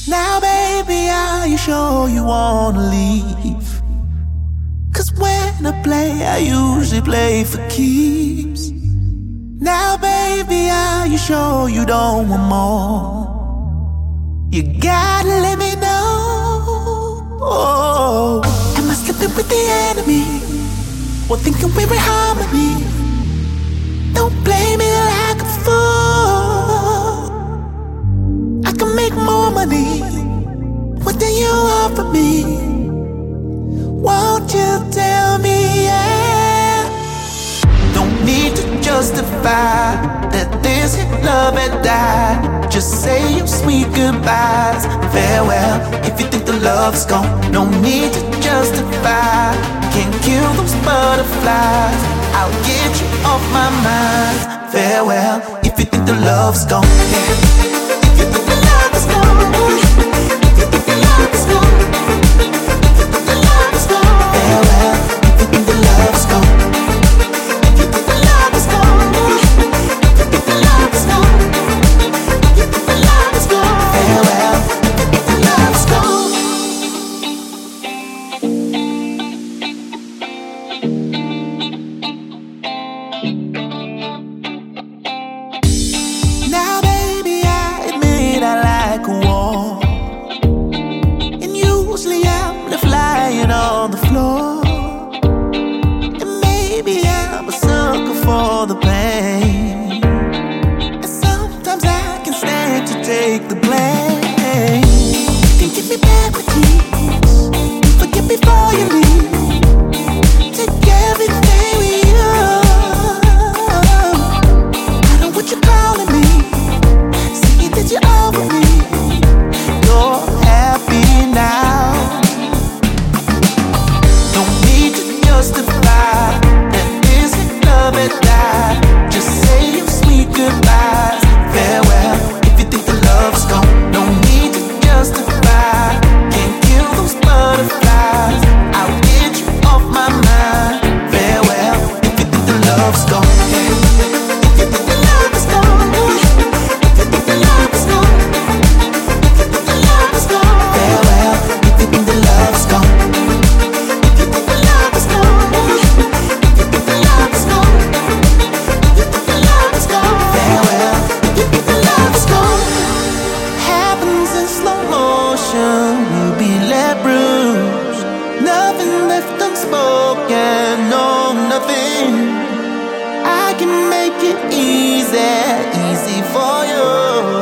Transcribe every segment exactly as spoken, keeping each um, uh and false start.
Now, baby, are you sure you wanna leave? Cause when I play, I usually play for keeps. Now, baby, are you sure you don't want more? You gotta let me know. Oh, am I slipping with the enemy? Or thinking we're in harmony? Don't play me like a fool. I can make more money. What do you offer me? Won't you tell me, yeah? Don't need to justify that this love had died. Just say your sweet goodbyes. Farewell, if you think the love's gone. No need to justify. Can't kill those butterflies. I'll get you off my mind. Farewell, if you think the love's gone. If you think the love is gone. If you think the love is gone. If you think the love is gone. Farewell, if you think the love's gone. If you think the love is gone. If you think the love is gone. If you think the love is gone. Farewell, if you think the love is gone. Now, baby, I admit I like a war, and usually I'm left lying on the floor. And maybe I'm a sucker for the pain, and sometimes I can stand to take the blame. You can give me back my keys, forget before you leave. Take everything we own. I know what you're calling me, saying that you're over me. You're happy now. Don't need to justify that this love had died. Just say your sweet goodbyes. Farewell, if you think the love's gone. No need to justify. Can't kill those butterflies. I'll get you off my mind. Farewell, if you think the love's gone. If you think the love is gone. If you think the love is gone. If you think the love is gone. Farewell, if you think the love's gone. If you think the love is gone. If you think the love is gone. If you think the love is gone. Farewell, if you think the love is gone. Happens in slow motion, we'll be left bruised. Nothing left unspoken, no, nothing. I can make it easy, easy for you.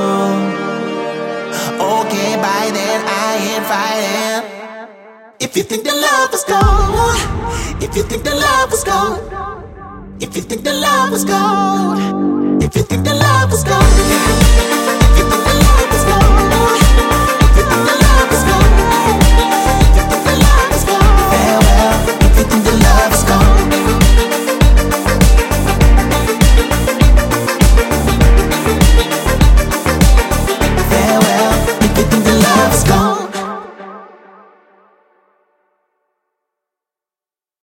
Okay, by then I ain't fighting. If you think the love is gone, if you think the love is gone, if you think the love is gone, if you think the love is gone.